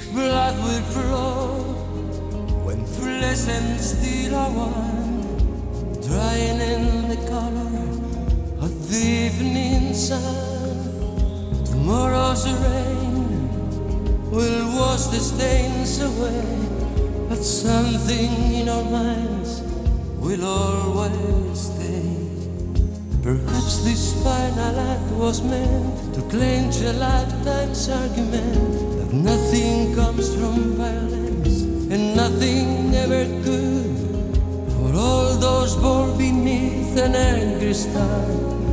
blood will flow when flesh and steel are one, drying in the color of the evening sun. Tomorrow's rain will wash the stains away, but something in our minds will always stay. Perhaps this final act was meant to clinch a lifetime's argument that nothing comes from violence and nothing ever could. For all those born beneath an angry star,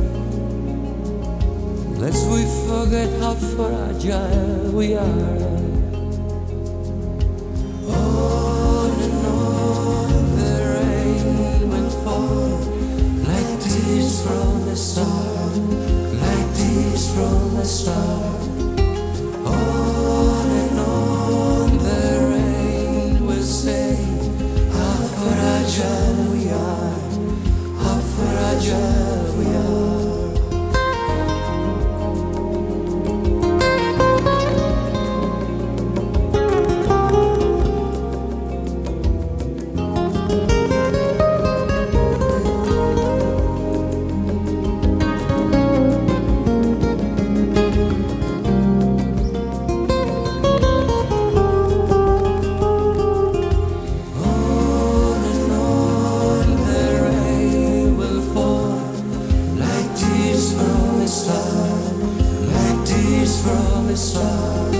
lest we forget how fragile we are. On and on the rain will fall like tears from the star, like tears from the star. On and on the rain will say how fragile we are, how fragile we are. From the start,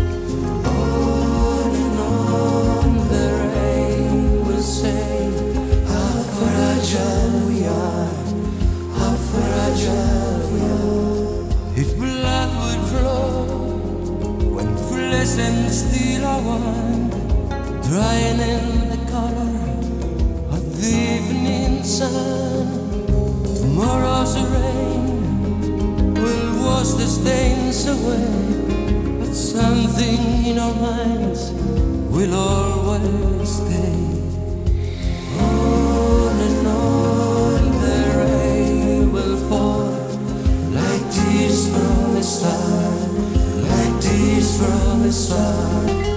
on and on the rain will say how fragile we are, how fragile we are. If blood would flow when flesh and steel are one, drying in the color of the evening sun, tomorrow's rain will wash the stains away, but something in our minds will always stay. On and on the rain will fall like tears from a star, like tears from a star.